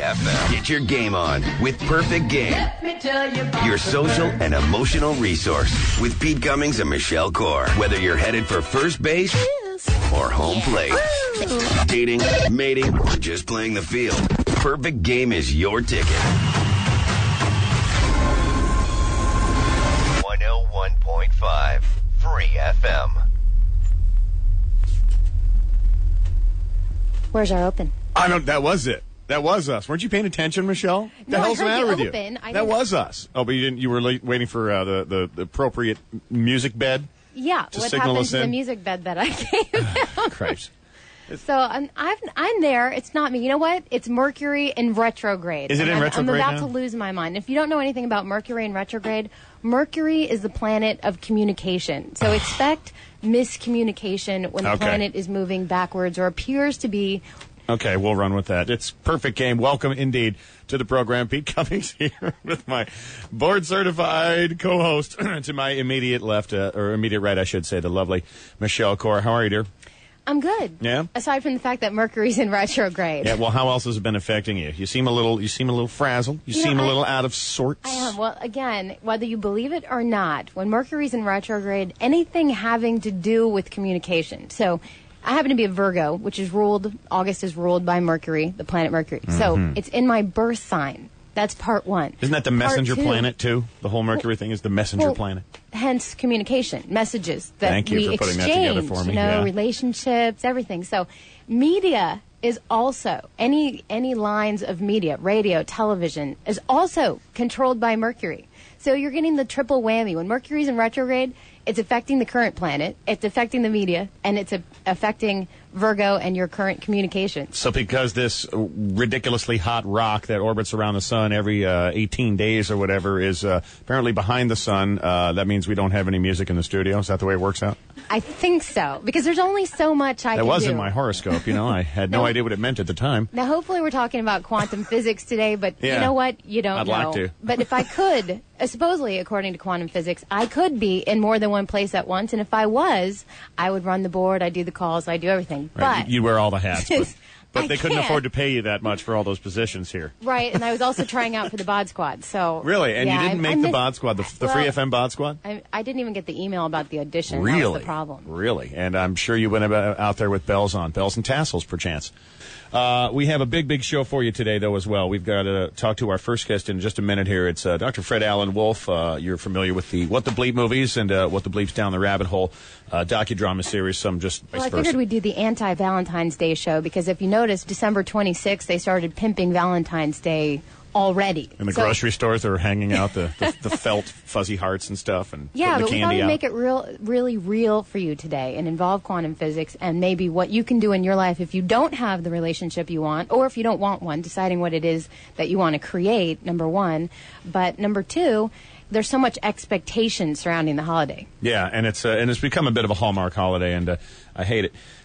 FM. Get your game on with Perfect Game. Let me tell you about Your social and emotional resource with Pete Cummings and Michelle Core. Whether you're headed for first base or home plate, dating, mating, or just playing the field, Perfect Game is your ticket. 101.5 Free FM. Where's our open? That was it. That was us. Weren't you paying attention, Michelle? No, the hell's I the heard matter the with open. you? I That didn't- was us. Oh, but you didn't. You were waiting for the appropriate music bed. Yeah, To what signal happened us to the in? music bed that I gave him? Christ. So I'm there. It's not me. You know what? It's Mercury in retrograde. Is it And in retrograde I'm about now? to lose my mind. If you don't know anything about Mercury in retrograde, Mercury is the planet of communication. So expect miscommunication when the Okay. planet is moving backwards or appears to be. Okay, we'll run with that. It's Perfect Game. Welcome indeed to the program. Pete Cummings here with my board-certified co-host to my immediate left, or immediate right, I should say, the lovely Michelle Core. How are you, dear? I'm good. Yeah? Aside from the fact that Mercury's in retrograde. Yeah. Well, how else has it been affecting you? You seem a little frazzled. You You know, seem a I- little out of sorts. I am. Well, again, whether you believe it or not, when Mercury's in retrograde, anything having to do with communication. So I happen to be a Virgo, which is August is ruled by Mercury, the planet Mercury. So it's in my birth sign. That's part one. Isn't that the Part messenger two, planet, too? The whole Mercury thing is the messenger well, planet. Hence communication, messages that Thank you we for putting that exchange, together for me, you know, yeah. relationships, everything. So media is also, any lines of media, radio, television, is also controlled by Mercury. So you're getting the triple whammy. When Mercury's in retrograde, it's affecting the current planet, it's affecting the media, and it's affecting Virgo and your current communications. So because this ridiculously hot rock that orbits around the sun every 18 days or whatever is apparently behind the sun, that means we don't have any music in the studio? Is that the way it works out? I think so, because there's only so much I That can was do. in my horoscope, you know. I had no No. idea what it meant at the time. Now, hopefully we're talking about quantum physics today, but Yeah. you know what? You don't I'd know. like to. But if I could, supposedly, according to quantum physics, I could be in more than one place at once, and if I was, I would run the board, I'd do the calls, I'd do everything. Right? But You wear all the hats, but I they couldn't can't. afford to pay you that much for all those positions here. Right, and I was also trying out for the Bod Squad, so... Really? And yeah, you didn't I make the missed- Bod Squad, the Free well, FM Bod Squad? I didn't even get the email about the audition. Really? That was the problem. Really? And I'm sure you went out there with bells on, bells and tassels, perchance. We have a big show for you today, though, as well. We've got to talk to our first guest in just a minute here. It's Dr. Fred Allen Wolf. You're familiar with the What the Bleep movies and What the Bleep's Down the Rabbit Hole docudrama series, some just vice Well, I versa. figured we'd do the anti-Valentine's Day show because if you notice, December 26th, they started pimping Valentine's Day already. In the So- grocery stores, they were hanging out the felt fuzzy hearts and stuff and Yeah, putting but the we thought candy we'd out. make it really real for you today and involve quantum physics and maybe what you can do in your life if you don't have the relationship you want or if you don't want one, deciding what it is that you want to create, number one. But number two, there's so much expectation surrounding the holiday. Yeah, and it's become a bit of a Hallmark holiday, and I hate it.